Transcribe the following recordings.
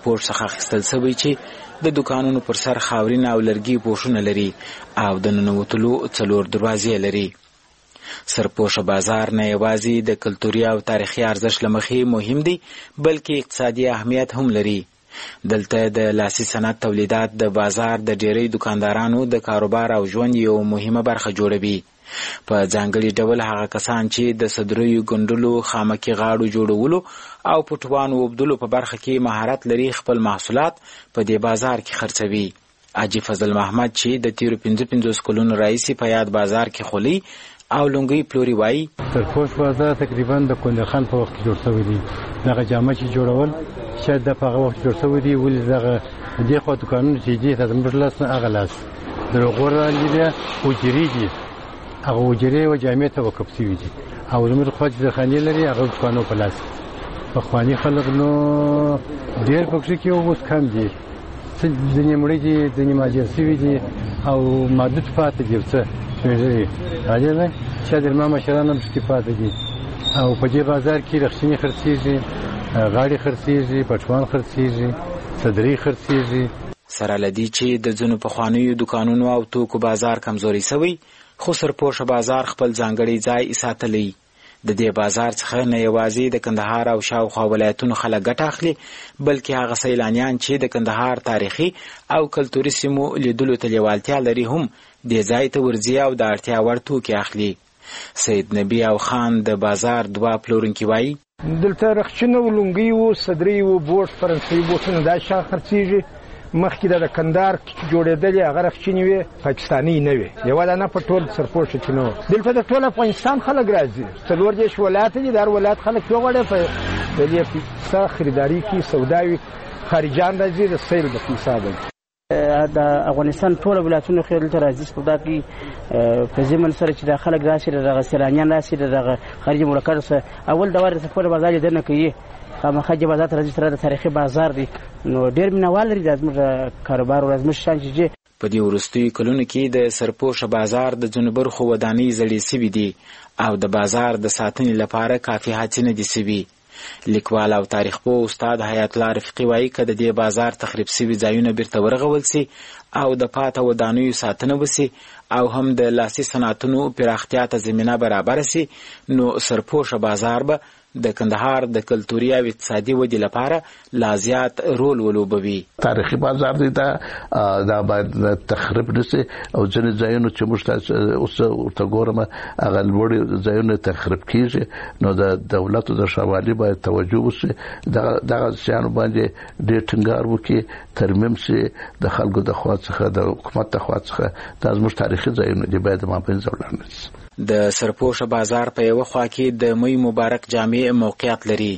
سرپوش څخه اخیستل شوی چې د دکانونو پر سر خاورین او لرګي پوښونه لري او د ننوتلو 4 دروازې لري. سرپوش بازار نه یوازې د کلتوري او تاریخي ارزښت لمخې مهم دی بلکې اقتصادي اهمیت هم لري. دلته د لاسي صنعت تولیدات د بازار د ډیری دکاندارانو د کاروبار او ژوند یو مهمه برخه جوړوي. په ځانګړي ډول هغه کسان چې د صدریو ګندلو، خامکي غاړو جوړولو او پټوانو وبدلو په برخه کې مهارت لري خپل محصولات په دې بازار کې خرڅوي. حاجي فضل محمد چې د تیرو 55 کلونو راهیسې په یاد بازار کې خولي او لونګي پلوري وایي سرپوش بازار تقریبا د کندر خان په وخت کې جوړ شوی دی. دغه جامه چې جوړول شاید د په وخت جوړ شوی دی ولې دغه دې خو دکانونه چې دي تاسو مرلاس نه اغلاس دغه راځي بیا وجري دي هغه وجري او جامې ته وقف شوی دي او زموږ خو د خاني لري هغه دکانو په لاس په خواني خلک نو ډېر پکې کې اوس کم دي ځینې مړي دي ځینې ماجر شوي دي او محدود پاتې دي څه راځي نه چې د ما مشران هم شتي پاتې دي او په دې بازار کې رخصتي خرڅيږي، غاړي خرڅيږي، پټوان خرڅيږي، صدري خرڅيږي. سره لدی چې د ځینو پخوانیو دکانونو او توکو بازار کمزوري شوی خو سرپوش بازار خپل ځانګړی ځای ساتلی. د دې بازار څخه نه یوازې د کندهار او شاوخوا ولایتونو خلک ګټه اخلي بلکې هغه سیلانیان چې د کندهار تاریخي او کلتوري سیمو لیدلو ته لیوالتیا لري هم دې ځای ته ورځي او د اړتیا وړ توکي اخلي. سید نبی او خان د بازار 2 پلورونکي وایي دلته رخچنه ولونګي وو، صدري وو، بوټ فرانسوي بوټونه دا شا خرڅيږي. مخکې د کندهار جوړېدلې هغه رخچنې وي پاکستاني نه وي یو نه په ټول سرپوش کې نو دلته د ټول افغانستان خلک راځي 4 ولایت دي د ولایت خلک یو غړي په دې په خریداري کې سوداوي خارجان راځي د سیل په حساب د افغانستان ټول ولایتونو خلک راځي سودا کې په زمن سره چې د خلک راشي د سیلانیان راشي د خارجي ملکانو سره اول د واره سفر بازار دنه کوي خامخا بازار ته راځي سره د تاریخي بازار دی نو ډېر مینوال لري د زموږ کاروبار او زموږ شان چې په دې وروستیو کلونو کې د سرپوش بازار د ځینو برخو ودانۍ زړې سوي دي او د بازار د ساتنې لپاره کافي هڅې نه دي سوي. لیکوال او تاریخ پوه استاد حیات الله رفیقي وایي که د دې بازار تخریب سوي ځایونه بیرته ورغول سي او د پاته ودانیو ساتنه وسي او هم د لاسي صنعتونو پراختیا ته زمینه برابر سي نو سرپوش بازار به د کندهار د کلتوري او اقتصادي ودې لپاره لا زیات رول ولوبوي. تاریخي بازار دی دا باید تخریب نشي او ځینې ځایونه چې موږ اوس ورته ګورم هغه لوړ ځایونه تخریب کیږي نو د دولت او د شوالي باید توجه وشي دغه ځایونه باندې ډېر ټینګار وکړي ترمیم شي د خلکو د خوا څخه د حکومت د خوا څخه دا زموږ تاریخي ځایونه دي باید مابین ځوړان شي. د سرپوش بازار په یو خوا کې د مې مبارک جامع موقعیت لري.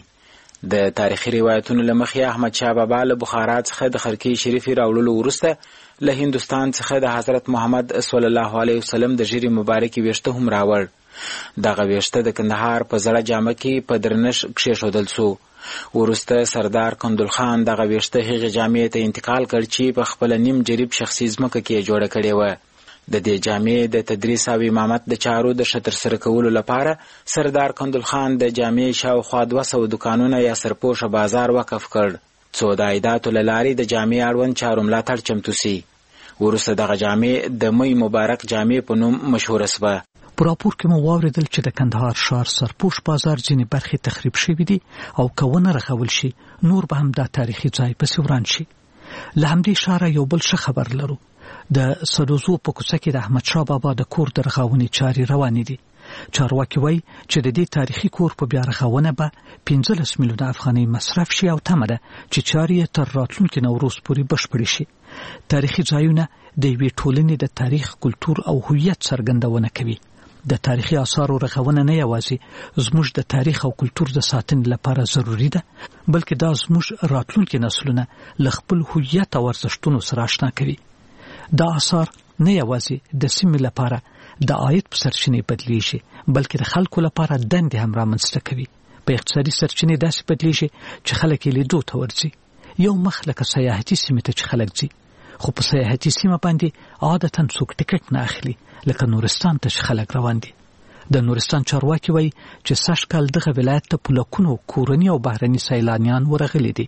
د تاریخي روایتونو لمخې احمد شاه بابا له بخارا څخه د خرقې شریفې راوړلو وروسته له هندوستان څخه د حضرت محمد صلی الله علیه وسلم د ژیرې مبارکې ویښته هم راوړ. دغه ویښته د کندهار په زړه جامه کې په درنښ کښېښودل سو. وروسته سردار کندل خان دغه ویښته هغې جامې ته انتقال کړ چې په خپله نیم جریب شخصي ځمکه کې جوړه کړې وه. د دې جامې د تدریس او امامت د چارو د ښه ترسره کولو لپاره سردار کندل خان د جامې شاوخوا 200 دکانونه یا سرپوش بازار وقف کړ څو د عایداتو له لارې د جامې اړوند چارو ملاتړ چمتو سي. وروسته دغه جامې د مې مبارک جامې په نوم مشهوره سوه. په راپور کې مو واورېدل چې د کندهار ښار سرپوش بازار ځینې برخې تخریب شوي دي او که ونه رغول شي نور به هم دا تاریخي ځای پسې وران شي. له همدې ښاره یو بل ښه خبر لرو. د سدوزو په کوڅه کې د احمد شاه بابا د کور د رغونې چارې روانې دي. چارواکي وایي چې د دې تاریخي کور په بیا رغونه به 15 میلیونه افغانۍ مصرف شي او تمه ده چې چارې یې تر راتلونکي نوروز پورې بشپړې شي. تاریخي ځایونه د یوې ټولنې د تاریخ، کلتور او هویت څرګندونه کوي. د تاریخي آثارو رغونه نه یوازې زموږ د تاریخ او کلتور د ساتنې لپاره ضروری ده بلکې دا زموږ راتلونکي نسلونه له خپل هویت او ارزښتونو سره آشنا کوي. دا آثار نه یوازې د سیمې لپاره د عاید په سرچینې بدلیږي بلکې د خلکو لپاره دندې هم رامنځته کوي. په اقتصادي سرچینې داسې بدلیږي چې خلک یې لیدو ته ورځي. یو مخ لکه سیاحتي سیمې ته چې خلک ځي خو په سیاحتي سیمه باندې عادتا څوک ټکټ نه اخلي لکه نورستان ته چې خلک روان دي. د نورستان چارواکي وایي چې سږ کال دغه ولایت ته په لکونو کورني او بهرني سیلانیان ورغلي دي.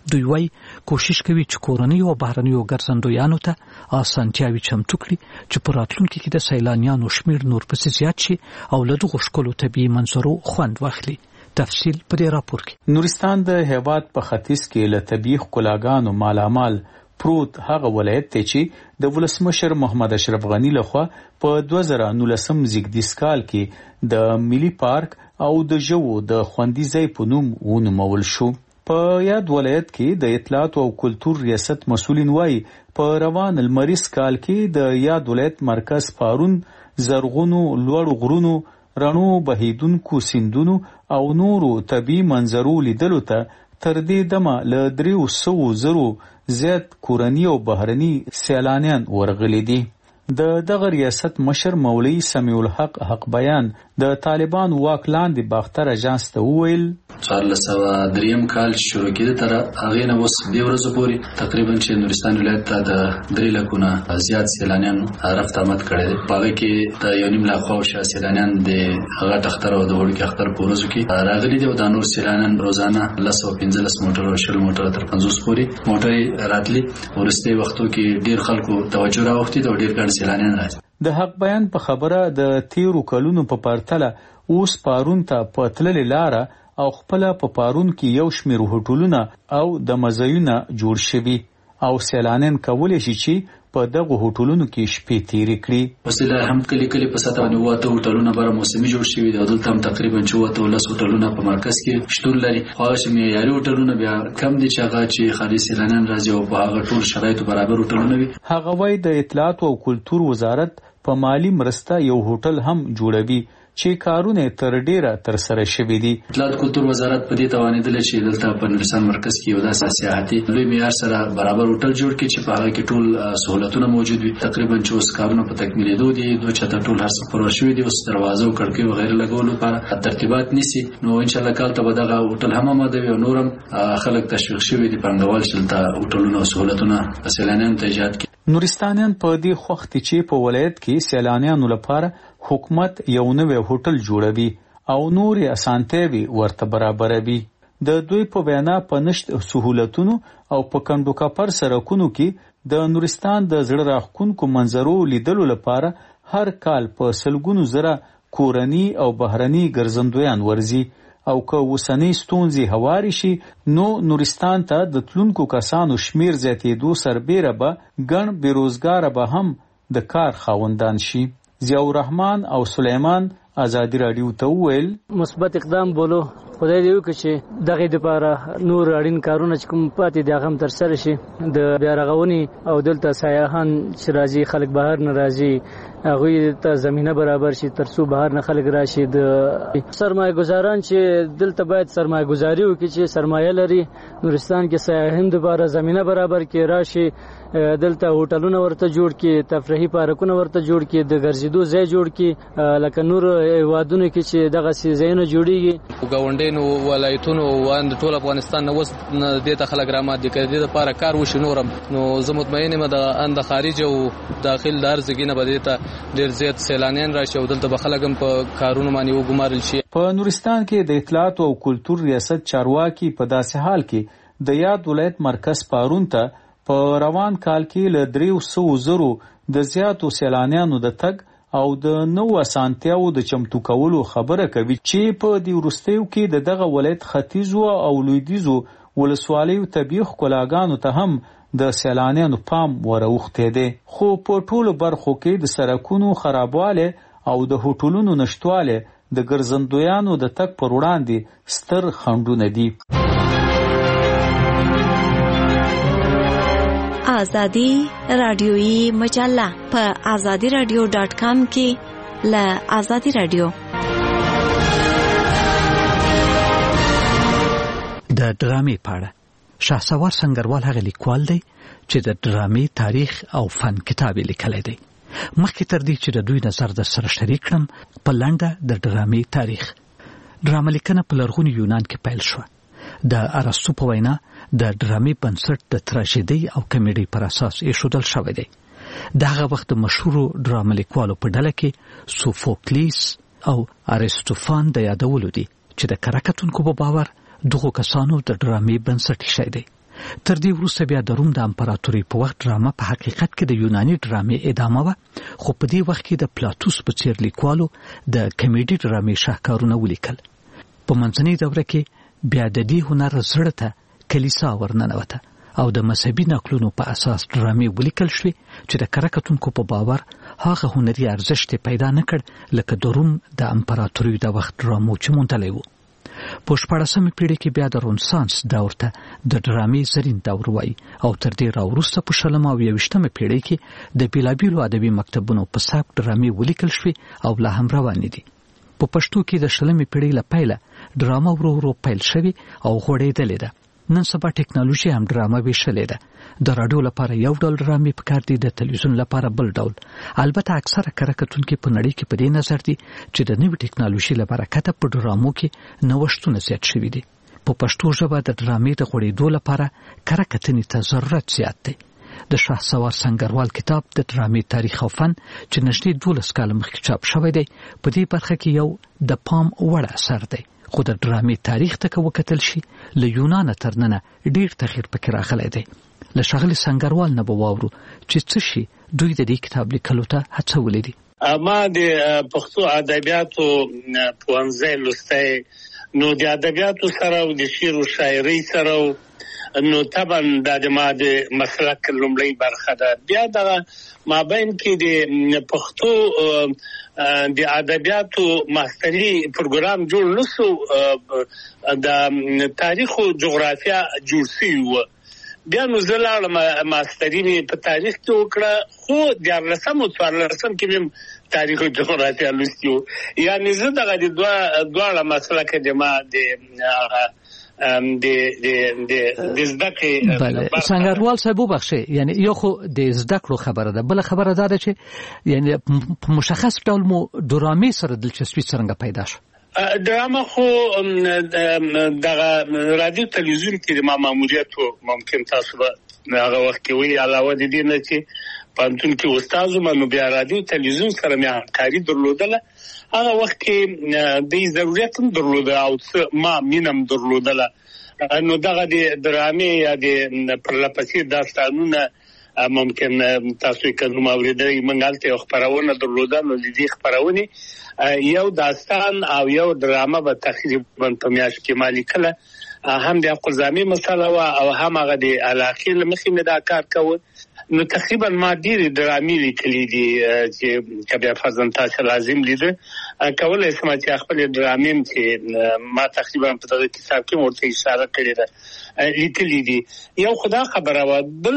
دوی وايي کوشش کوي چې کورنیو او بهرنیو ګرځندویانو ته اسانتیاوي چمتو کړي چې په راتلونکي کې د سیلانیانو شمیر نور پسې زیات شي او له دغو ښکلو طبیعي منظرو خوند واخلي. تفصیل په دې راپور کې. نورستان د هیواد په ختیځ کې له طبیعي ښکلاګانو مالامال پروت هغه ولایت دی چې د ولسمشر محمد اشرف غنی لخوا په 2019 زیږدیز کال کې د ملي پارک او د ژوو د خوندي ځای په نوم ونومول شو. په یاد ولایت کې د اطلاعات او کلتور ریاست مسؤلین وایي په روان المریز کال کې د یاد ولایت مرکز پارون زرغونو لوړ غرونو رڼو بهیدونکو سیندونو او نورو طبیعي منظرو لیدلو ته تر دې دمه له 300,000 زیات کورني او بهرني سیلانیان ورغلي دي. د دغه ریاست مشر مولوی سمیع الحق حق بیان د طالبان واک لاندې باختر اژانس ته وویل 1403 کال شروع کېده تر هغه نه اوس د ورځې پورې تقریبا چې نورستان ولایت ته د 3 لکونه زیات سیلانیان رفت آمد کړي دي. په هغه کې د 1.5 لک خو سیلانیان د هغه تختر او د وړکي اختر په ورځو کې راغلي دي او د نور سیلانیان روزانه 15 موټر او 20 موټر تر 50 پورې موټر راتلي. ورسته وختو کې ډیر خلکو توجه راوختي او ډیر سیلانیان راځي. د حق بیان په خبره د 13 کلونو په پرتله اوس پارون ته په تللې لاره او خپل په پارون کې یو شمېر هوټلونه او د مزایونه جوړ شوي او سیلانیان کولی شي چې په دغه هوټلونو کې شپې تیرې کړي. وسیله هم کلی په ساته باندې وته هوټلونه بر موسمي جوړ شوي دي. دلته هم تقریبا 14 هوټلونه په مرکز کې شتون لري. خو چې معیاري هوټلونه بیا کم دي چې هغه چې خالص سیلانیان راځي او په هغه ټول شرایطو برابر هوټلونه وي. هغه وایي د اطلاعات او کلتور وزارت په مالی مرسته یو هوټل هم جوړوي چې کارونه تر ډیره تر سره شوي دي. اطلاعات کلتور وزارت په دې توانیدل چې دلته په نورستان مرکز کې یو داسې سیاحتي لوی معیار سره برابر هوټل جوړ کړي چې په هغه کې ټول سہولتونه موجود وي. تقریبا چې اوس کارونه په تکمیلېدو دي. دوه چته ټول هر څه پوره شوي دي. اوس دروازه او کړکۍ وغیرہ لګول لپاره ترتیبات نیسي. نو ان شاء الله کال ته به دغه هوټل هم آماده وي او نورم خلک تشویق شوي دي پنګوال چې دلته هوټلونه او سہولتونه سیلانیانو ته ایجاد کړي. نورستانیان په دې وخت چې په ولایت کې سیلانیانو لپاره حکومت یو نوی هوټل جوړوي او نورې اسانتیاوي ورته برابروي. د دوی په وینا په نشت سہولتونو او په کندو کپر سرکونو کې د نورستان د زړه راښکونکو منظرو لیدلو لپاره هر کال په سلګونو زره کورني او بهرني ګرځندویان ورځي او که اوسنۍ ستونزې هوارې شي نو نورستان ته د تلونکو کسانو شمیر زیاتېدو سربیره به ګڼ بېروزګاره به هم د کار خاوندان شي. ضیاء الرحمن او سلیمان ازادي رادیو ته وویل مثبت اقدام بولو خدای دې وکړي چې دغه لپاره نور اړین کارونه چې کوم پاتې دي هغه هم ترسره شي. د بیا رغونې او دلته سیاحان چې راځي خلک بهر نه راځي هغوی ته زمینه برابر شي تر څو بهر نه خلک راشي. د سرمایه گزاران چې دلته باید سرمایه گزاري وکړي چې سرمایه لري نورستان کې سیاحان لپاره زمینه برابر کړي راشي دلته هوټلونه ورته جوړ کړي تفریحي پارکونه ورته جوړ کړي د ګرځېدو ځای جوړ کړي لکه نور هیوادونو کې چې دغه ځایونه جوړیږي. ګاونډیانو ولایتونو د ټول افغانستان نه اوس دې ته خلک رامات دي که دې لپاره کار وشي نورم نو زه مطمئن یم د خارج او داخل د هر ځای نه به دې ته ډېر زیات سیلانیان راشي او دلته به خلک هم په کارونو باندې وګمارل شي. په نورستان کې د اطلاعات او کلتور ریاست چارواکي په داسې حال کې د یاد ولایت مرکز پارون ته په روان کال کې له 300,000 د زیاتو سیلانیانو د تګ او د نو اسانتیاو د چمتو کولو خبره کوي چې په دې وروستیو کې د دغه ولایت ختیځو او لویدیځو ولسوالیو طبیعي ښکلاګانو ته هم د سیلانیانو پام وراوښتی دی. خو په ټولو برخو کې د سړکونو خرابوالی او د هوټلونو نشتوالی د ګرځندویانو د تګ پر وړاندې ستر خنډونه دي. آزادی رادیویی مجله په azadiradio.com کې له آزادی رادیو. د ډرامې پاړه شهسوار سنگروال هغه لیکوال دی چې د ډرامې تاریخ او فن کتاب لیکلی دی. مخکې تر دې چې د دوی نظر در سره شریک کړم په لنډه د ډرامې تاریخ. ډرامه لیکنه په لرغوني یونان کې پیل شوه. د ارسطو په وینا د ډرامې بنسټ د تراژیدي او کمیډي پر اساس ایښودل شوی دی. د هغه وخت مشهورو ډرامه لیکوالو په ډله کې سوفوکلیس او ارسطوفان د یادولو دي چې د کره کتونکو په باور دغه کسانو د ډرامې بنسټ ایښی دی. تر دې وروسته بیا د روم د امپراتورۍ په وخت ډرامه په حقیقت کې د یوناني ډرامې ادامه وه، خو په دې وخت کې د پلاتوس په څیر لیکوالو د کمیډي ډرامې شاهکارونه ولیکل. په منځنۍ دوره کې بیا د دې هنر زړه ته کلیسا ورننوته او د مذهبي نقلونو په اساس ډرامې ولیکل شوې چې د کره کتونکو په باور هغه هنري ارزښت پیدا نه کړ لکه د روم د امپراتورۍ د وخت ډرامو چې موندلی و. په 14مه پیړۍ کې بیا د رنسانس دور ته د ډرامې زرین دور وایي او تر دې راوروسته په 20مه او 21مه پیړۍ کې د بیلابیلو ادبي مکتبونو په سبک ډرامې ولیکل شوې او لا هم روانې دي. په پښتو کې د 20مې پیړۍ له پیله ډرامه ورو ورو پیل شوې او غوړېدلې ده. نن سبا ټکنالوژي هم ډرامه ویشلې ده. د راډیو لپاره یو ډول ډرامې پکار دي، د تلویزیون لپاره بل ډول. البته اکثره کره کتونکي په نړۍ کې په دې نظر دي چې د نوې ټکنالوژي له برکته په ډرامو کې نوښتونه زیات شوي دي. په پښتو ژبه د ډرامې د غوړېدو لپاره کره کتنې ته ضرورت زیات دی. د شهسوار سنگروال کتاب د ډرامې تاریخ او فن چې نږدې 12 کاله مخکې چاپ شوی دی په دې برخه کې یو د پام وړ اثر دی. خو د ډرامې تاریخ ته که وکتل شي له یونانه تر ننه ډېر تغییر پکې راغلی دی. له ښاغلي سنگروال نه به واورو چې څه شي دوی د دې کتاب لیکلو ته هڅولي دي. ما د پښتو ادبیاتو پوهنځی لوستی، نو د ادبیاتو سره او د شعر او شاعرۍ سره نو طبعا د ما د مسلک لومړی برخه ده. بیا دغه مابین کې د پښتو د ادبیاتو ماستري پروګرام جوړ نسو، د تاریخ او جغرافیا جوړ شوی و. بیا نو زه لاړم ماستري مې په تاریخ کې وکړه، خو 14 او 14 کې مې تاریخ او جغرافیا لوستي و. یعنی زه دغه د دواړه مسلک د ما د زده کړې. سنگروال صاحب وبخښئ، یعنی یو خو د زده کړو خبره ده، بل خبره دا ده چې یعنی په مشخص ډول مو ډرامې سره دلچسپي څرنګه پیدا شو؟ ډرامه خو دغه رادیو تلویزیون کې د ما ماموریت و، ممکن تاسو به هغه وخت کې وی علاوه د دې نه چې پانتون کې استاد وم، نو بیا رادیو تلویزیون سره مې همکاري درلودله. هغه وخت کې د ضرورت هم درلوده او ما مینم درلودله. نو دغه د ډرامې یا د پرلپسې داستانونه ممکن تاسو یې کله اوریدئ، موږ هلته یو خپرونه درلوده. نو د دې خپرونې یو داستان او یو ډرامه به تقریبا په میاشت کې ما لیکله، هم د قلزامي مسله وه او هم هغه د علاقې له مخې مې دا کار کوه. نو تقریبا ما ډېرې ډرامې لیکلي دي چې که بیا فرضاً تاسو لازم لیده کولی شم چې خپلې ډرامې چې ما تقریبا په دغه کتاب کې ورته اشاره کړې ده لیکلي دي. یو خو دا خبره وه، بل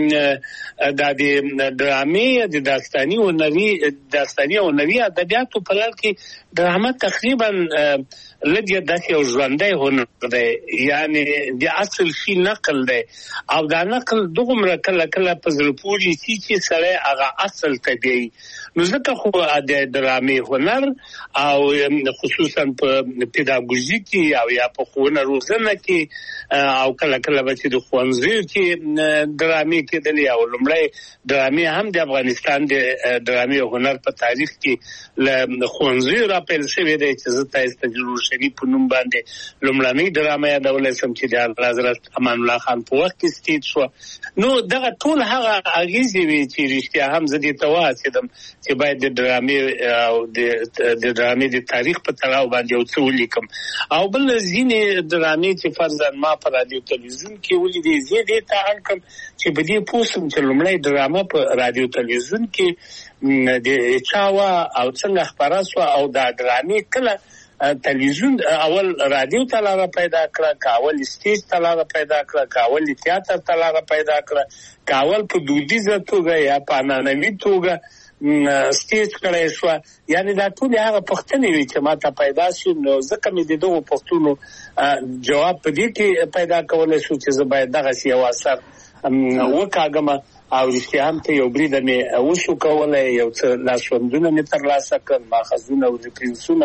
دا د ډرامې د داستاني او هنري ادبیاتو په لړ کې ډرامه تقریبا لږ داسې یو ژوندی هنر دی، یعنی د اصل شي نقل دی او دا نقل دغومره کله کله په زړه پورې شي چې سړی هغه اصل ته بیایي. نو ځکه خو د ډرامې هنر او خصوصا په پیداګوژي کې او یا په ښوونه روزنه کې او کله کله به چې د ښوونځیو کې ډرامې کېدلې او لومړی ډرامې هم د افغانستان د ډرامې هنر په تاریخ کې له ښوونځیو راپیل شوی دی چې زه تاسو ته جلوشني په نوم باندې لومړنۍ ډرامه یادولی شم چې د حضرت امان الله خان په وخت کې سټیج شوه. نو دغه ټول هغه اغېزې وې چې رښتیا هم زه دې ته وهڅېدم چې باید د ډرامې او د ډرامې د تاریخ په تړاو باندې یو څه ولیکم. او بل ځینې ډرامې چې فرضاً ما په رادیو تلویزیون کې ولیدې، زه دې ته اړ کړم چې په دې پوه شم چې لومړی ډرامه په رادیو تلویزیون کې د چا وه او څنګه خپره شوه او دا ډرامې کله تلویزیون اول رادیو ته لاره پیدا کړه، که اول سټیج ته لاره پیدا کړه، که اول تیاتر ته لاره پیدا کړه، که اول په دودیزه توګه یا په عنعنوي توګه سټیج کړی شوه. یعنی دا ټولې هغه پوښتنې وي چې ما ته پیدا شي. نو ځکه مې د دغو پوښتنو جواب په دې کې پیدا کولی شو چې زه باید دغسې یو اثر وکاږم او رښتیا هم ته یو بریده مې وشو کولی، یو څه لاسوندونه مې ترلاسه کړل، ماخذونه او ریفرنسونه.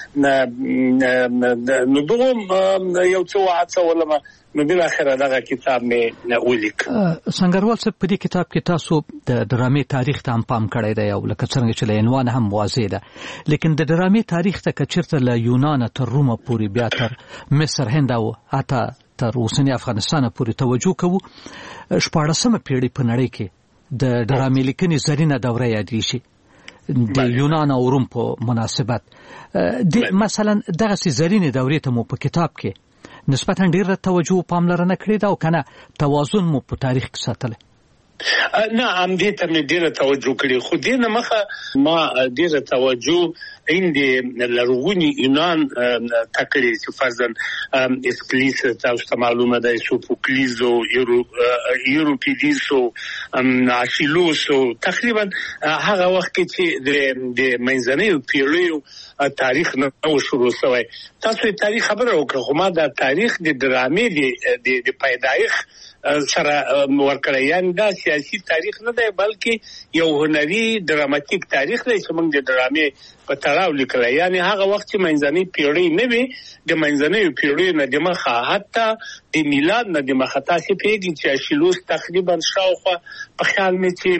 نو دغه یو څه وهڅولم، نو بالاخره دغه کتاب مې ولیک. سنگروال صاحب په دې کتاب کې تاسو د ډرامې تاریخ ته هم پام کړی دی او لکه څرنګه چې له عنوان هم واضح ده، لیکن د ډرامې تاریخ ته که چېرته له یونانه تر رومه پورې بیا تر مصر، هند او حتی تر اوسنی افغانستان پورې توجه کوو 14مه پیړۍ په نړۍ کې د ډرامې لیکنې زرینه دوره یادېږي شي د یونان او روم په مناسبت مثلا دغه زرینه دورې ته مو په کتاب کې نسبتا ډېر توجه او پاملرنه کړې ده او کنه توازن مو په تاریخ کې ساتلی نه هم دې ته مې ډېره توجه کړې خو دې نه مخه ما ډېره توجه عند لرغوني یونان تکړه چې فرضاً اسکلیس تاسو معلومه ده سوفوکلیز او یوروپیدیس او اشیلوس تقریبا هغه وخت کې د منځنۍ پیړیو تاریخ نه شروع شوی تاسو تاریخ خبره وکړه خو ما دا تاریخ د ډرامې د پیدایښت سره ورکړی یعنی دا سیاسي تاریخ نه دی بلکې یو هنري ډراماتیک تاریخ دی چې موږ د ډرامې په تړاو لیکل یعنی هغه وخت چې منځنۍ پیړۍ نه وي د منځنۍ پیړۍ نه د مخه حتی د میلاد نه د مخه تاسو پیږي چې اشیلوس تقریبا شاوخوا په خیال مې چې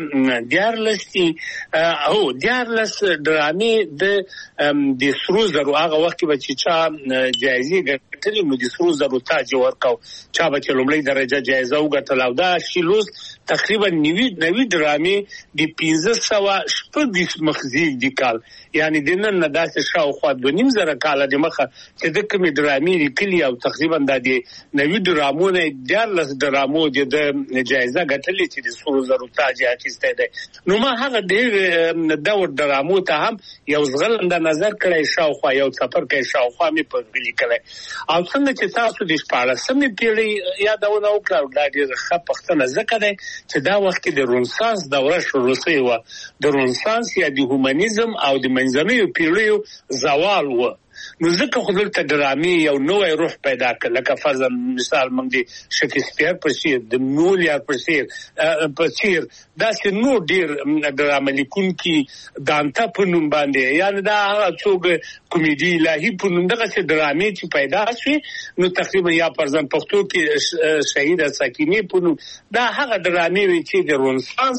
14 ډرامې د سرو زرو هغه وخت کې چې چا جایزې ګټلې نو د سرو زرو تاج ورکاو چا به لومړی درجه جایزه وګټل او دا اشیلوس تقریبا 90 ډرامې د 1500 مخزي د کال یعنی د نن نه داسې شاوخوا 2.5 کال د مخه چې د کومې ډرامې لیکلي او تقریبا د 90 ډرامو نه 14 ډرامو د جایزه ګټلې چې د سرو زرو تاج اخیسته ده نو ما هغه ډېر دور ډرامو ته هم یو ځغلند نظر کړی شاوخوا یو سفر کې شاوخوا مې په لیکل او څنګه چې تاسو د 14مې پیړۍ یادونه وکړه دا ډېر ښه پښتنه ځکه ده چې دا وخت کې د رنسانس دوره شروع شوې و د رنسانس یا د هومانیزم او د منځنۍ پیړیو زوال و نو ځکه خو دلته ډرامې یو نوې روح پیدا کړ لکه فرضاً مثال موږ د شکسپیر په څیر د مولیر په څیر داسې نو ډېر ډرامه لیکونکي دانته په نوم باندې یعنی دا هغه څوک کمیډي الهي په نوم دغه ډرامې چې پیدا شوې نو تقریبا یا فرضاً پښتو کې شهیده سکینې په نوم دا هغه ډرامې وي چې د رنسانس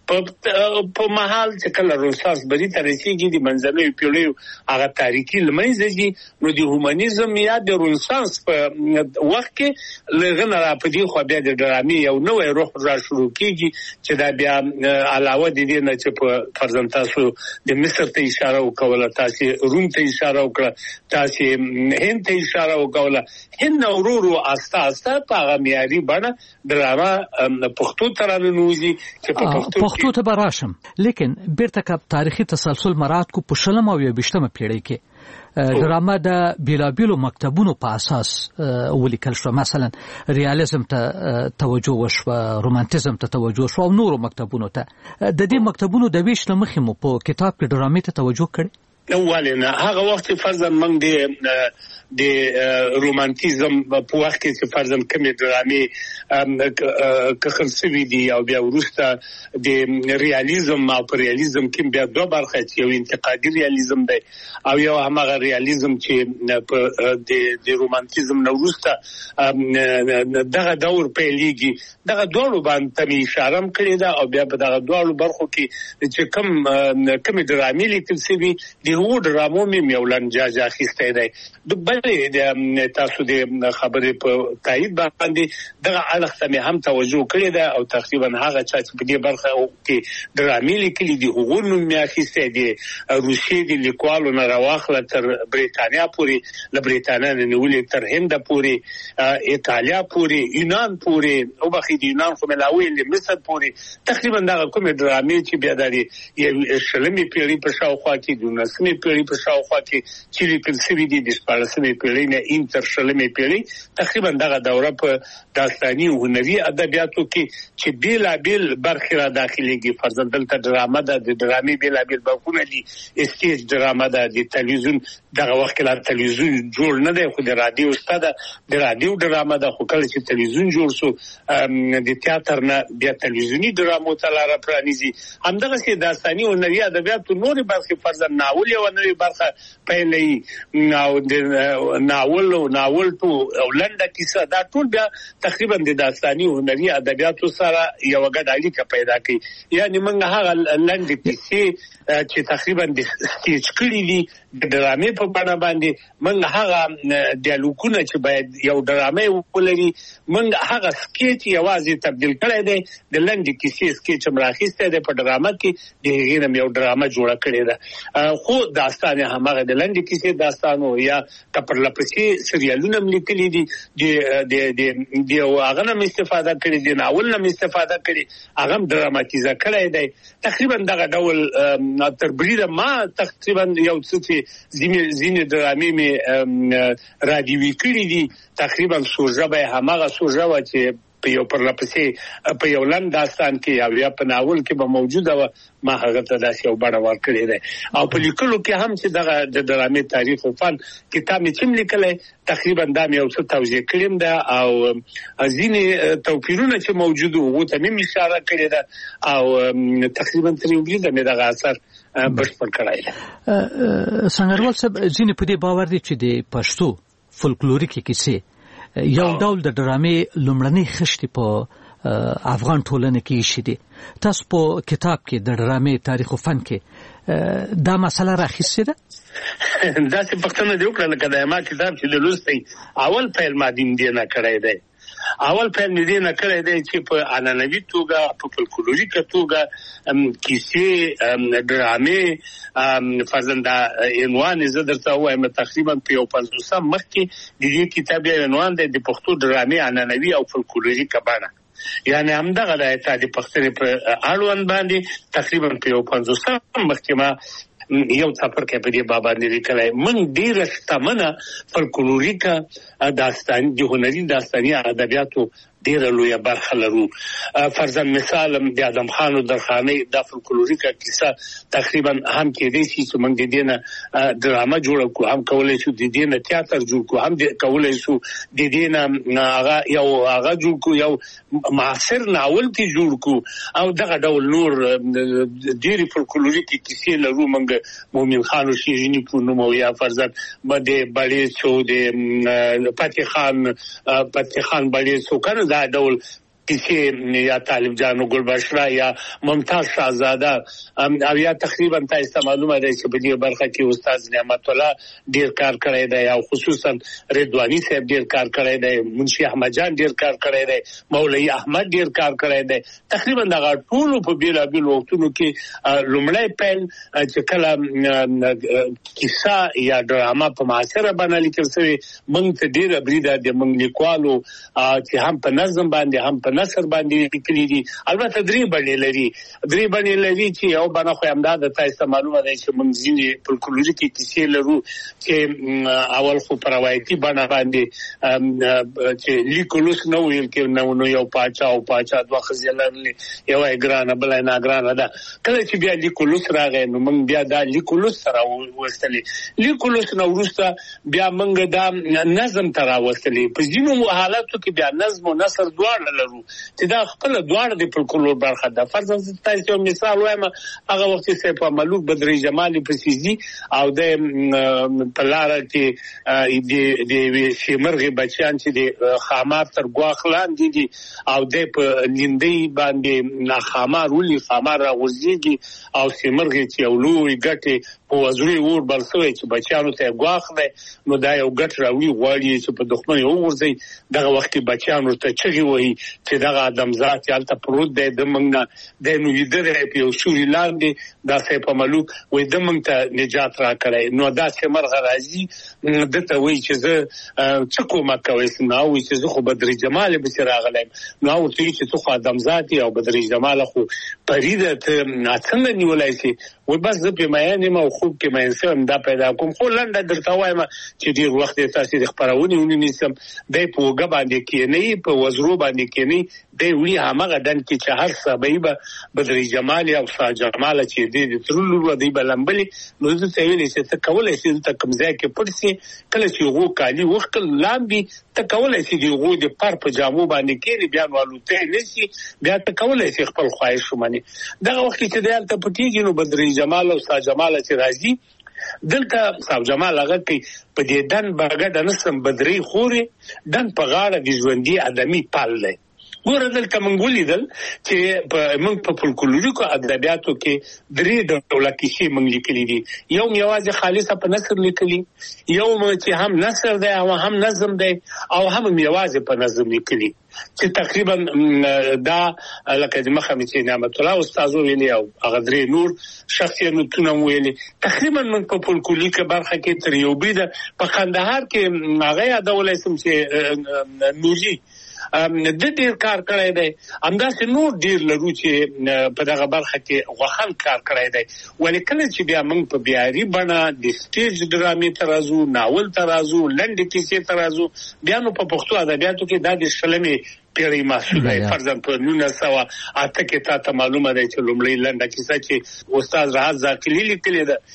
په محل چې کله رنسانس بری ته رسیږي د منځنۍ پیړیو هغه تاریخي لمنځه دي نو د هومانیزم یا د رنسانس په وخت کې لږه را پدې خو بیا د ډرامې یو نوې روح را شروع کیږي چې دا بیا علاوه د دې نه چې په فرضاً تاسو د مصر ته اشاره وکوله تاسو روم ته اشاره وکړه تاسو هند ته اشاره وکوله هند ورورو اساسه په هغه معیاري بڼه ډرامه پښتو ترانه نوځي چې په پښتو ته براشم لیکن بیرته کپ تاریخي تسلسل مراد کو په 20مه او 21مه پیړۍ کې ډرامه د بیلابیلو مکتبونو په اساس ولیکل شو مثلا ریالیزم ته توجه وشو رومانتیزم ته توجه شو او نورو مکتبونو ته د دې مکتبونو د ویش لمخې مو په کتاب کې ډرامې ته توجه کړې اولنا هغه وخت فرضاً موږ د رومانتیزم په وخت کې چې فرضاً کومې ډرامې کخرسوي دي او بیا وروسته د ریالیزم او ریالیزم کې بیا دوه برخې چې یو انتقادي ریالیزم دی او یو هغه ریالیزم چې د رومانتیزم نو وروسته دغه دور پیلېږي دغه دوه باندې اشاره کړې ده او بیا په دغه دوه برخو کې چې کوم ډرامې لیکل شوي هو ډرامو مې یولن جاج اخیسته دی د بلې تاسو د خبرې په تایید باندې دغه اړخ ته هم توجه کړې ده او تقریبا هغه چې په دې برخه کې ډرامې لیکلي دي هغه نوم مې اخیسته دي روسي د لیکوالو نه راوخله تر بریتانیا پورې له بریتانیا نه نیولې تر هند پورې ایتالیا پورې یونان پورې او بخې د یونان خو ملاوي له مصر پورې تقریبا دغه کومې ډرامې چې بیا د شلمې پیړۍ په شاوخوا کې د 19مې پیړۍ په شاوخوا کې چې لیکل شوي دي د 14مې پیړۍ نه انتر شلمې پیړۍ تقریبا دغه دوره په داستاني او هنري ادبیاتو کې چې بیلابل برخې را داخليږي فرضاً دلته ډرامه ده د ډرامې بیلابل برخونه دي استیج ډرامه ده د تلویزیون دغه وخت لا تلویزیون جوړ نه دی خو د رادیو ستاده د رادیو ډرامه ده خو کله چې تلویزیون جوړ شو د تیاتر نه بیا تلویزیونی ډرامو ته لار پرانیزي همدغه سي داستاني او هنري ادبیاتو نور برخې فرضاً ناول یو نوې برخه پیلې ناول تو او لنډه کیسه دا ټول بیا تقریبا د داستاني او هنري ادبیاتو سره یو غږ اړیکه پیدا کوي یعنی موږ هغه لنډه کیسې چې تقریبا د سټیج کړي دي د ډرامې په بڼه باندې موږ هغه ډیالوګونه چې باید یو ډرامې ولري موږ هغه سکیچ یوازې تبدیل کړی دی د لنډې کیسې سکیچ هم راخیستی دی په ډرامه کې د هغې نه یو ډرامه جوړه کړې ده خو داستان یې هماغه د لنډې کیسې داستان و یا که پرلپسې سریالونه هم لیکلي دي د هغه نه هم استفاده کړې د ناول نه هم استفاده کړې هغه هم ډراماتیزه کړی دی تقریبا دغه ډول تر بریده ما تقریبا یو څه چې ځینې ډرامې مې راډیوي کړي دي تقریبا سوژه به یې هماغه سوژه وه چې په یو پرلپسې په یو لنډ داستان کې او یا په ناول کې به موجوده وه ما هغه ته داسې یو بڼه ورکړې دی او په لیکلو کې هم چې دغه د ډرامې تاریخ او فن کتاب مې چې لیکلی تقریبا دا مې یو څه توضیح کړې ده او ځینې توپیرونه چې موجود وو هغو ته مې اشاره کړې ده او تقریبا تر یو بریده مې دغه اثر بشپړ کړی دی. سنګروال صاحب ځینې په دې باور دي چې د پښتو فولکلوریکي کیسې یو ډول د ډرامې لومړنۍ خښتې په افغان ټولنه کې ایښې دي. تاسو په کتاب کې د ډرامې تاریخ او فن کې دا مسله راخیستې ده؟ داسې پوښتنه دې وکړه لکه د ما کتاب چې د لوستی اول پیل ما دې نه کړی دی اول پیل مې دې نه کړی دی چې په عنعنوي توګه په فولکلوریکه توګه کیسې ډرامې فرزنده عنوان زه درته ووایم تقریبا په یو 50 مخکې د دې کتاب عنوان دی د پښتو ډرامې عنعنوي او فولکلوریکه بڼه یعنی همدغه د اتحاد پښتنې په اړوند باندې تقریبا په یو 50 مخکې ما یو څپرکی په دې باب باندې لیکلی موږ ډېره شتمنه فولکلوریکه داستان د هنري داستاني ادبیاتو ډیره لویه برخه لرو. فرضاً مثال د ادم خان او درخانۍ د فولکلوریکه کیسه تقریبا هم کېدای شي چې موږ د دې نه ډرامه جوړه کړو هم کولی شو د دې نه تیاتر جوړ کړو هم کولی شو د دې نه هغه جوړ کړو یو معاصر ناول کې جوړ کړو او دغه ډول نور ډېرې فولکلوریکې کیسې لرو موږ مومن خان او شیریني په نوم او یا فرضاً د بړیڅو د فتح خان بړیڅو کنه دا ډول کیسې یا طالب جان او ګلبشره یا ممتاز شاهزاده او یا تقریبا تاسو معلومه ده چې په دې برخه کې استاد نعمت الله ډیر کار کړی دی او خصوصا رضوانی صاحب ډیر کار کړی دی منشي احمد جان ډیر کار کړی دی مولوی احمد ډیر کار کړی دی تقریبا دا ټول په بیلابیل وختونو کې لومړی پیل چې کله کیسه یا ډرامه په معاصره باندې لیکل شوی موږ ته ډیر بریده د موږ لیکوالو چې هم په نظم باندې هم نصر باندې لیکلي دي البته درې بڼې لري چې یو بڼه خو همدا د تاسو معلومه ده چې موږ ځینې فولکلوریکې کیسې لرو چې اول خو په روایتي بڼه باندې چې لیکلوس نه ویل کې نو یو پاچا او پاچا دوه ښځې لرلې یوه یې ګرانه بله یې ناګرانه ده کله چې بیا لیکلوس راغی نو موږ بیا دا لیکلوس ته راوستلې لیکلوس نه وروسته بیا موږ دا نظم ته راوستلې په ځینو حالاتو کې بیا نظم او نثر دواړه لرو چې دا خپل دواړه د فولکلور برخه ده. فرضاً تاسو یو مثال وایم هغه وخت چې په ملوک بدري جمالي پسیزي او د پلاره کې د شیمرغي بچیان چې د خامار تر ګواخ لاندې دي او د په لیندۍ باندې خامار ولي خامار راغورځيږي او شیمرغي چې اولوي ګټي په وزري ور برسوي چې بچیانو ته ګواخ ده نو دا یو ګټ راوي غواړي چې په دښمن یو ورځي دغه وخت بچیانو ته چغي وایي چې دغه آدمزاد یالته پروت دی د موږ د نو ویدره په یو سوري لاندې دا سه په ملوک وې د موږ ته نجات را کړی نو دا چې مرغ راځي دته وایي چې زه څه کومه کوي نو وایي چې زه خو بدري جمال به راغلم نو ورته چې څه آدمزاد او بدري جمال خو پریده ته څنګه نیولای شي وای بس زه په معنی ما خوب کې مې سم دا پیدا کوم خو لنډه درته وایم چې ډیر وخت تاسو د خبرونه ونیسم د پوګه باندې کې نه په وزرو باندې کې نه دی وی هغه دن کې چې هر سبب بدري جمال او شاه جمال چې دی ترلو دی بلمبلي نو زه څه ویلې چې ته کولای شې ته کمزای کې پړسي کله چې وو کالي وخت لامبي ته کولای شې دی وو د پر په جامو باندې کې بیا والوته نشي بیا ته کولای شې خپل خواهش ومني دغه وخت چې دی ته پټیږي نو بدري جمال او شاه جمال چې راځي دلته صاحب جمال هغه کې په دې دن برګه د نسم بدري خوري دن په غاړه د ژوندۍ ادمي پال دی ګوره دلته موږ ولیدل چې موږ په فولکلوریکو ادبیاتو کې درې ډوله کیسې موږ لیکلي دي. یو یوازې خالصه په نثر لیکلي، یو چې هم نثر دی او هم نظم دی، او هم یوازې په نظم لیکلي چې تقریبا دا لکه د مخه چې نعمت الله استاد ویلي او هغه درې نور شخصیتونه ویلي. تقریبا موږ په فولکلوریکو برخه کې تر یو بل په کندهار کې هغه یادولای سم چې نوري د ډیر کار کړی دی، همداسې نور ډیر لرو چې په دغه برخه کې غوښن کار کړی دی. ولې کله چې بیا موږ په بیاري بڼه د سټیج ډرامې ته راځو، ناول ته راځو، لنډې کیسې ته راځو، بیا نو په پښتو ادبیاتو کې دا د شلمې پیړۍ محصول دی. فرضاً په 1908 کې تا ته معلومه دی چې لومړی لنډه کیسه چې استاد راحت زاقلي لیکلې ده،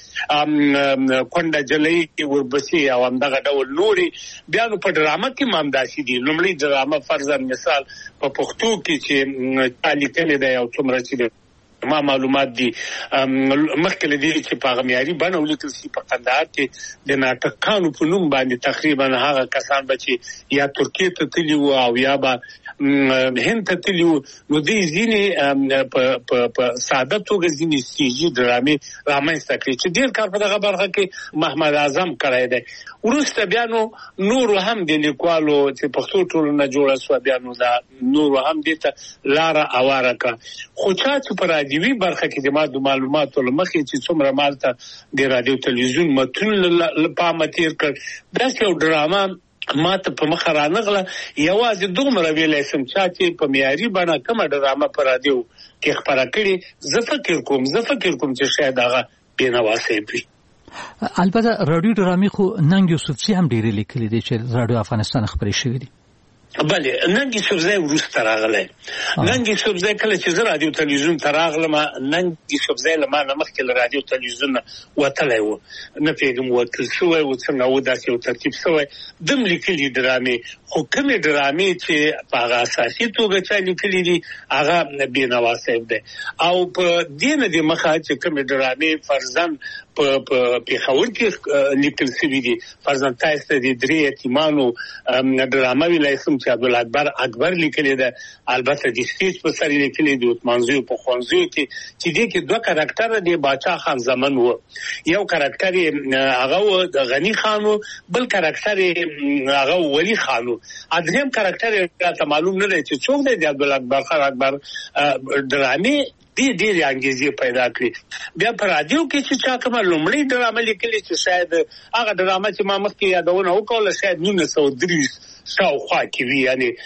کونډه جلۍ وربسي او همدغه ډول نورې. بیا نو په ډرامه کې هم همداسې دي. لومړی ډرامه فرضاً مثال په پښتو کې چې تا لیکلې دی او څومره چې ما معلومات دي مخکې دي چې په هغه معیاري بڼه ولیکل شي. په کندهار کې د ناټکانو په نوم باندې تقریبا هغه کسان به چې یا ترکیې ته تللي وو او یا به هند ته تللي وو، نو دوی ځینې په ساده توګه ځینې سټیجي ډرامې رامنځته کړي چې ډېر کار په دغه برخه کې محمد اعظم کړی دی. وروسته بیا نو نورو هم د لیکوالو چې پښتو ټولنه جوړه شوه، بیا نو دا نورو هم دې ته لاره هواره کړه. خو چا چې په رادیوي برخه کې د ما د معلوماتو له مخې چې څومره مالته د رادیو تلویزیون متون له پامه تېر کړ، داسې یو ډرامه ما ته په مخه رانغله. یوازې دومره ویلی سم چا چې په معیاري بڼه کومه ډرامه په رادیو کې خپره کړې، زه فکر کوم چې شاید هغه بېنوا صاحب وي. البته رادیو ډرامې خو ننګ یوسفزي هم ډېرې لیکلي دي چې رادیو افغانستان خپرې شوي دي. بله، ننګ یوسفزی وروسته راغلی. ننګ یوسفزی کله چې زه رادیو تلویزیون ته راغلم، ننګ یوسفزی له ما نه مخکې له رادیو تلویزیون نه وتلی و، نه پوهېږم وتل شوی و څنګه و، داسې یو ترتیب شوی. دم لیکلي ډرامې، خو کومې ډرامې چې په هغه اساسي توګه چا لیکلي دي هغه بېنوا صاحب دی. او په دې نه د مخه چې کومې ډرامې فرضاً په پېښور کې لیکل شوي دي، فرضاً تاسو ته د درې یتیمانو ډرامه ویلی سم چې عبدالله اکبر لیکلې ده، البته د سټیج په سر لیکلې دي، عثمانزیو په ښوونځیو کې چې دې کې دوه کرکټره د باچا خان زمن و. یو کرکټر یې هغه و د غني خان و، بل کرکټر یې هغه ولی خان و. دریم کرکټر یې راته معلوم نه دی چې څوک دی. د عبدالله خان اکبر ډرامې ډېرې انګېزې پیدا کړې. بیا په رادیو کې چې چا کومه لومړۍ ډرامه لیکلې چې شاید هغه ډرامه چې ما مخکې یادونه وکړله شاید 1930 شاوخوا کې وي،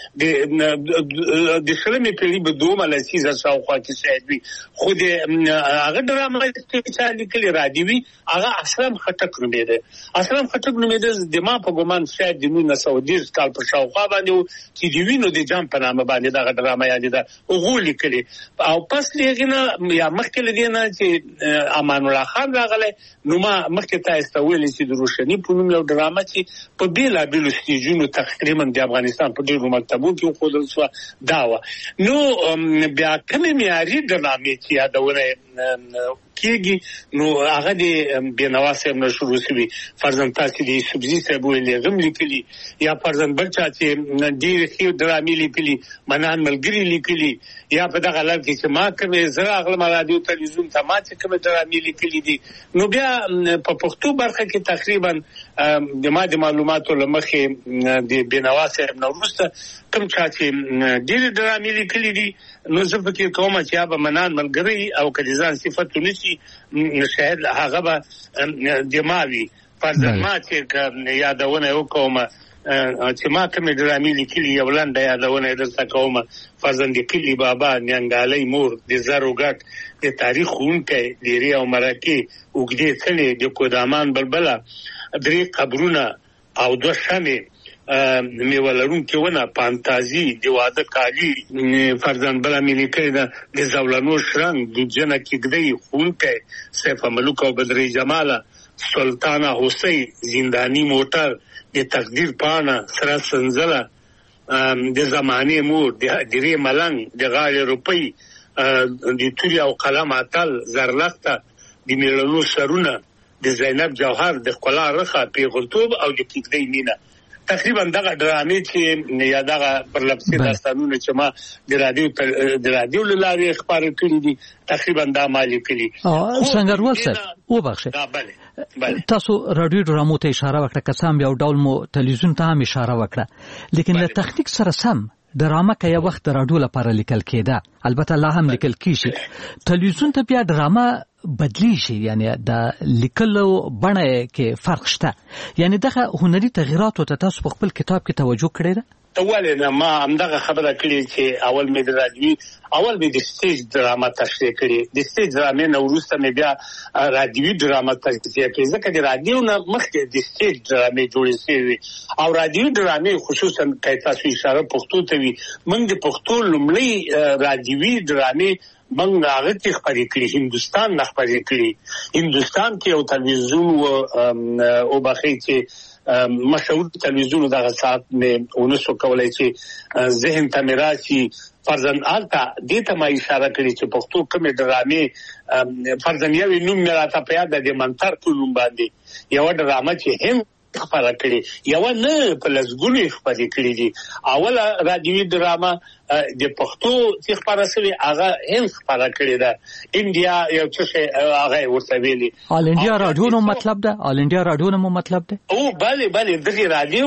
یعنې د شلمې پیړۍ په دومه لسیزه شاوخوا کې شاید وي. خو د هغه ډرامه چې چا لیکلې رادیوي هغه اسلم خټک نومېده. اسلم خټک نومېده، د ما په ګمان شاید د 1930 کال په شاوخوا باندې و چې د وینو د جام په نامه باندې دغه ډرامه یادېده، هغو لیکلې. او پس یا مخکې له دې نه چې امان الله خان راغلی، نو ما مخکې تاسو ته ویلي چې د روشني په نوم یو ډرامه چې په بېلابېلو سټیجونو تقریبا د افغانستان په ډېرو مکتبو کې وښودل شوه، دا وه. نو بیا کومې معیاري ډرامې چې یادونه کېږي نو هغه د بېنوا صاحب نه شروع شوي. فرضاً تاسې د یوسفزي صاحب ویلي هغه هم لیکلي، یا فرضاً بل چا چې ډېرې ښې ډرامې لیکلي، منان ملګري لیکلي، یا په دغه لړ کې چې ما کومې زه راغلم رادیو تلویزیون ته ما چې کومې ډرامې لیکلي دي. نو بیا په پښتو برخه کې تقریبا د ما د معلوماتو له مخې د بېنوا صاحب نه وروسته کوم چا چې ډېرې ډرامې لیکلي دي، نو زه فکر کوم چې یا به منان ملګري او که د ځان صفت ونیسي شاید هغه به د ما وي. فرضاً ما چې یادونه یې وکړم چې ما کومې ډرامې لیکلي، یو لنډه یادونه یې درته کوم. فرضاً د کلي بابا، نیانګالۍ مور، د زرو ګټ، د تاریخ ښوونکی، لیرې او مرکې، اوږدې څڼې، د کودامان بلبله، درې قبرونه او دوه شمې، میوه لرونکې ونه، پانتازي، د واده کالي. فرضاً بله مې لیکلې ده د زولنو شرنګ، دودجنه کېږدۍ، ښوونکی، سیف ملوک او بدرۍ جماله، سلطانه هوسۍ، زنداني موټر، د تقدیر پاڼه، سره سنځله، د زمانې مور، د درې ملنګ، د غاړې روپۍ، د تورې او قلم اتل، زرلخته، د میړنو سرونه، د زینب جوهر، د ښکلا رخه، پیغلتوب او د کېږدۍ مینه. تقریبا دغه ډرامې چې یا دغه پرلپسې داستانونه چې ما د رادیو له لارې خبرې کړې دي تقریبا دا مالي کړي سنگروال صاحب وبخښه تاسو رادیو ډرامو ته اشاره وکړه قسم یو ډول مو تلویزیون ته هم اشاره وکړه لیکن له تخنیک سره سم ډرامه که یو وخت د رادیو لپاره لیکل کېده البته لا هم لیکل کیږي تلویزیون ته بیا ډرامه بدلی شي یعنی د لیکلو بڼه کې فرق شته یعنی دغه هنري تغیرات ته تاسو په خپل کتاب کې توجه کړی ده ولې ما همدغه خبره کړې چې اول مې د سټیج ډرامه تشریح کړې د سټیج ډرامې نه وروسته مې بیا رادیوي ډرامه تشریح کړې ځکه د رادیو نه مخکې د سټیج ډرامې جوړې شوې او رادیوي ډرامې خصوصا که تاسو اشاره پښتو ته وي موږ د پښتو لومړی رادیوي ډرامې موږ هغه کې خبرې کړې هندوستان نه خبرې کړې هندوستان کې یو تلویزیون او بخې چې مشهور تلویزیون دغه ساعت مې اونسو کولای چې ذهن ته میراثي فرزن آلتا دیتا ما اشاره کړی چې پښتو کومه ډرامې فرزن یو نوم راته په یاد د منتر په نوم باندې یو ډرامه چې هم خبره کړې یو نه په لږګونی خبرې کړې دي اوله رادیوي ډرامه د پښتو چې خبره شوی هغه هم خبره کړې ده انډیا یو څه هغه ورته ویلي آل انډیا رادیو نو مطلب ده آل انډیا رادیو نو مطلب ده او بله دغه رادیو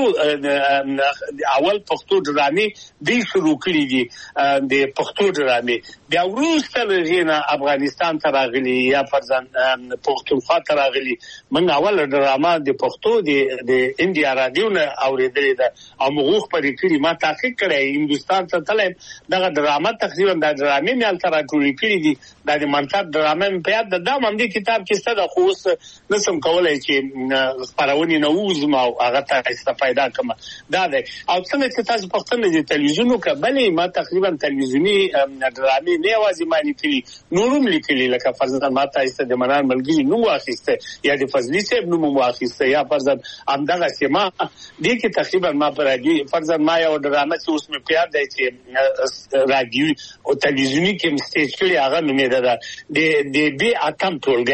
اول پښتو ډرامې دی شروع کړې دي د پښتو ډرامې بیا وروسته لږه افغانستان ته راغلي یا فرزن پښتونخوا ته راغلي من اول ډرامه د پښتو د انډیا رادیو نه اوریدلې ده او موږ په ریکړي ما تحقیق کړی هندستان ته تلم دغه ډرامه تقریبا د ډرامې مال تر ټولې کړې دي د منتر ډرامې په یاد د دام هم د کتاب کې ستاسو خو نسم کولای چې خبرونه نه وزم او هغه ته استفاده کوم دا ده او څنګه چې تاسو پښتنه د تلویزیون کبلې ما تقریبا تلویزیونی ډرامې نه وازي مانی کړی نورم لیکلي لکه فرضاً ما تاسو د منان ملګری نو واخیسته یا د فضلی صاحب نو واخیسته یا فرضاً همدغه سیما دې کې تقریبا ما پر راځي فرضاً ما یو ډرامه چې اوس مې پیار دی چې رادیو او تلویزیونی کې مستیج کړي هغه نومې ده د بي اتم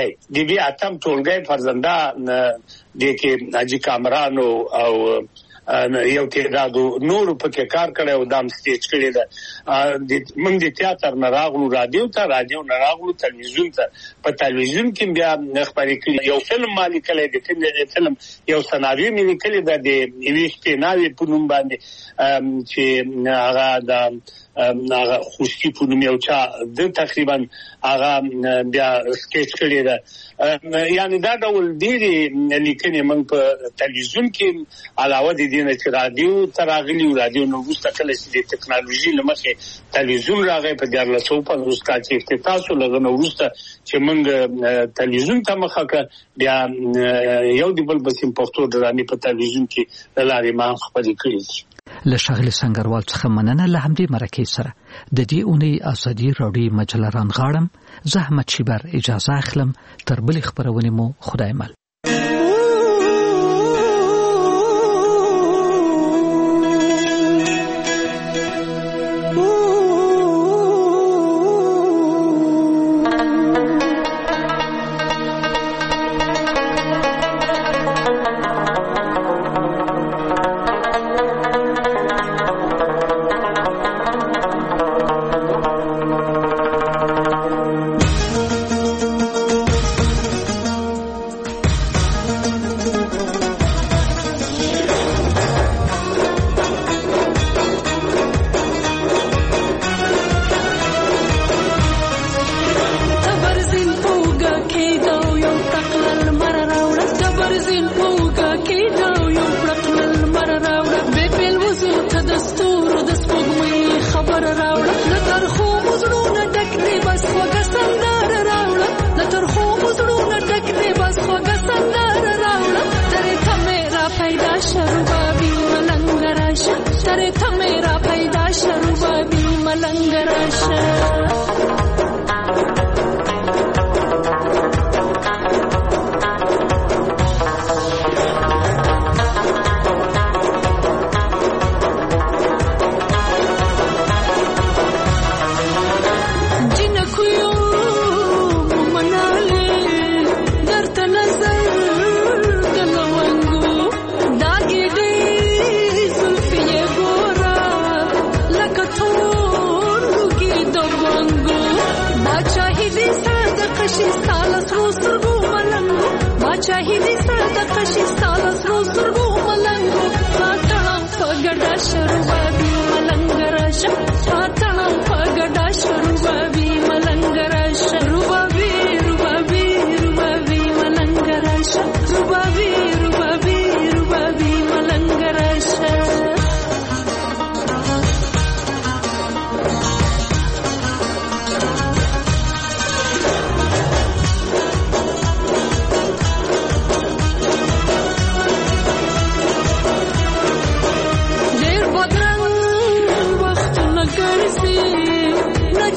ټولګي فرزنده د کې اجي کامرانو او یو تعداد نور په کې کار کړي او دام سټیج کړي ده موږ د تیاتر نه راغلو رادیو نه راغلو تلویزیون ته په تلویزیون کې بیا خبرې کړي یو فلم مالي کړي د فلم یو سناریو مې کړي د ایویشته ناوی په نوم باندې چې هغه د خوشي په نوم یو چا د تقریبا هغه بیا سکیچ کړي ده یعنی دا ډول ډېری لیکنې موږ په تلویزیون کې علاوه د دې نه چې رادیو تراغلی او رادیو نو وسته کله چې د ټکنالوژي لمخه تلویزیون راغی په 1450 کال چې افتتاح شو لږ نو وسته چې موږ تلویزیون ته مخه بیا یو د بل بسیم پښتو ډرامې په تلویزیون کې لارې ما خبرې کړې له شغل سنگروال څخه مننه له همدې مرکې سره د دې اونۍ ازادي راډیو مجله رانغاړم زحمت شیبر اجازه اخلم تر بل خبرونه مو خدای مل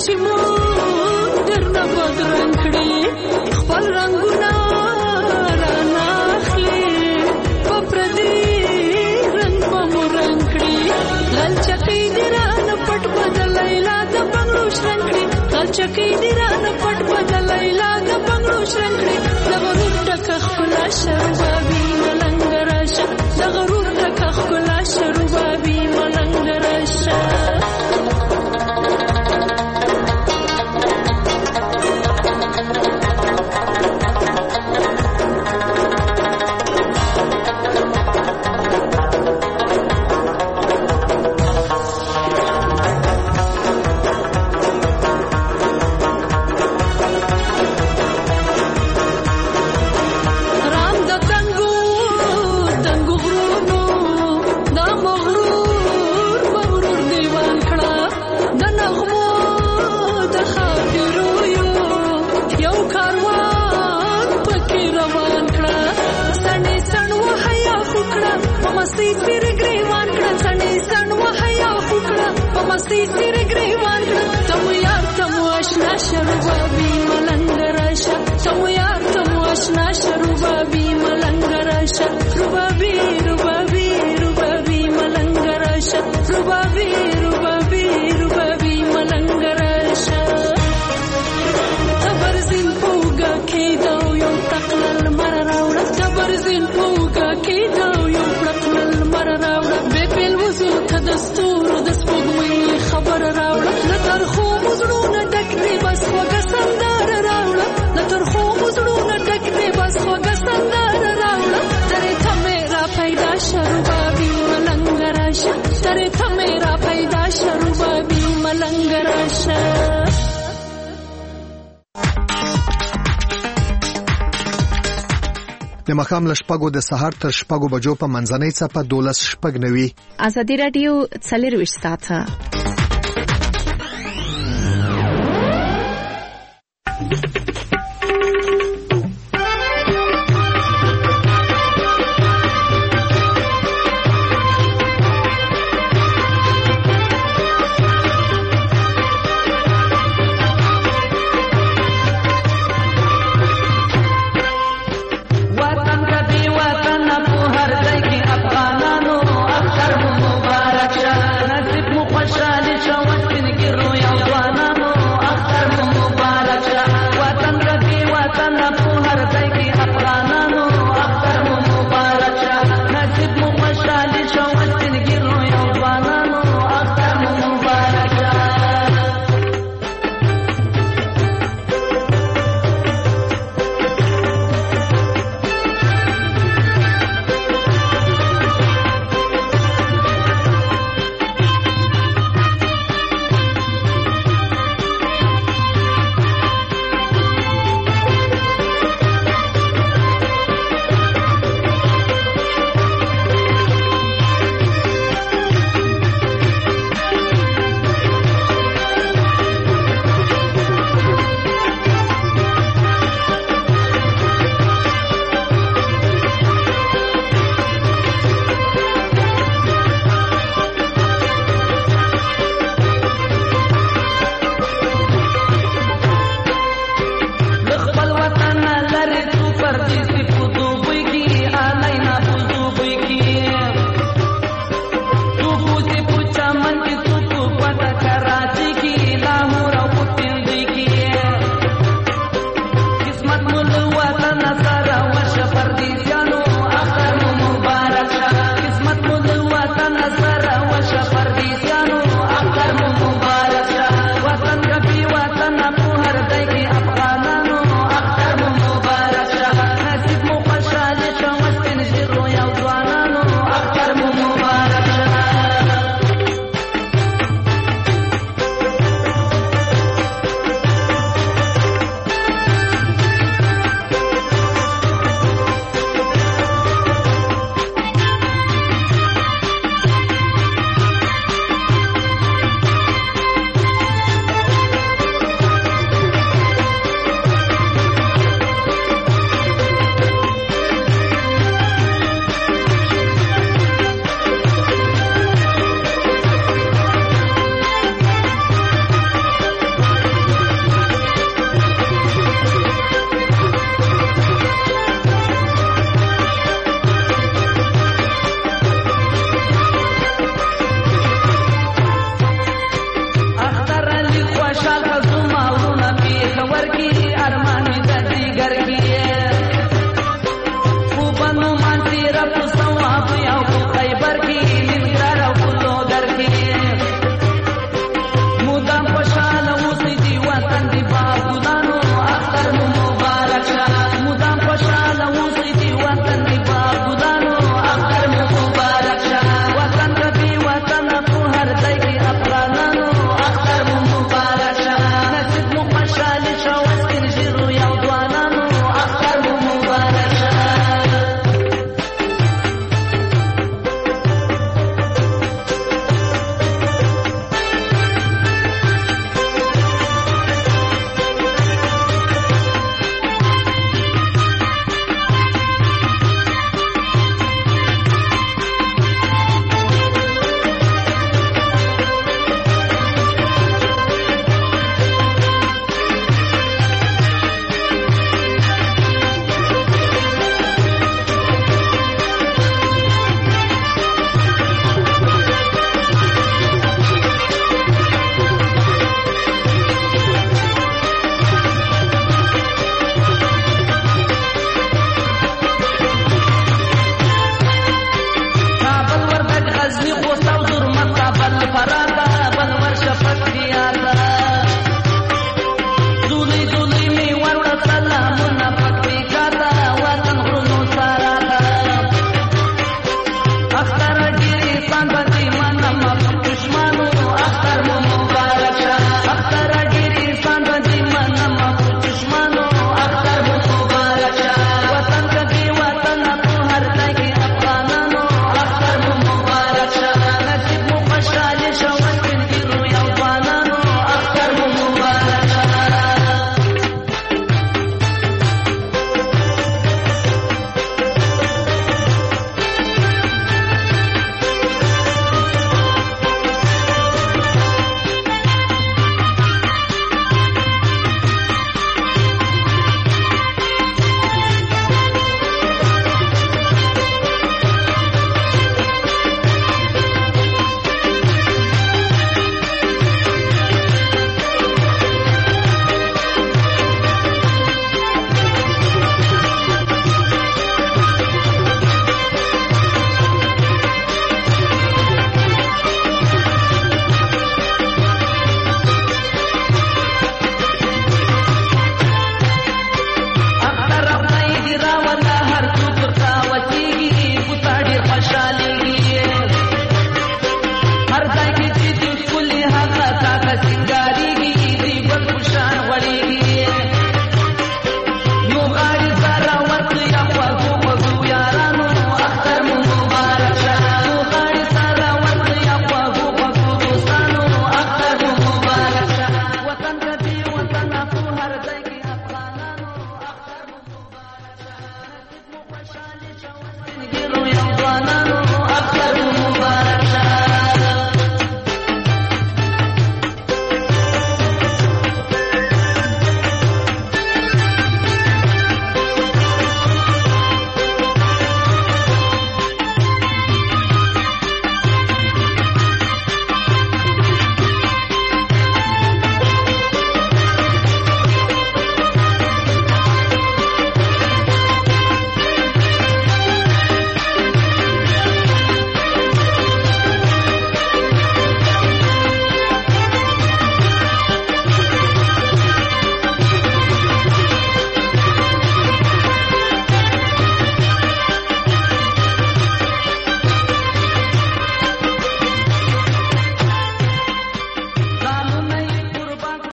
چې مو درنه بدرنګ کړي خپل رنګونه راناخلي په پردي رنګ به مو رنګ کړي غلچکۍ دې رانه پټ بدلۍ لا د بنګړو شرنګ کړي غلچکۍ دې رانه پټ بدلۍ لا د بنګړو شرنګ کړي د غرور ډکه ښکلا شربابي ملنګ راشه د غرور ډکه ښکلا شربابي ملنګ راشه شربابي ملنګ راشه تمو یار تمو آشنا شربابي ملنګ راشه ربابي ربابي ربابي ملنګ راشه ربابي ربابي ربابي ملنګ راشه تبرزین پوګه کېدو یو تقلل مر راوړه تبرزین پوګه کېدو یو تقلل مر راوړه به بل وزو ته دستور د سپوږمۍ خبر راوړه لتر خو مزړونه ډک دی بس وګه سندر راوړه لتر خو مزړونه ډک دی بس وګه سندر راوړه ترې ته میرا پیدا شربابي ملنګ راشه ترې ته میرا پیدا شربابي ملنګ راشه د مخام لشپګو د سحر تر شپګو بجو په منځنۍ څپه 12:09 ازادي رادیو 24 ساعته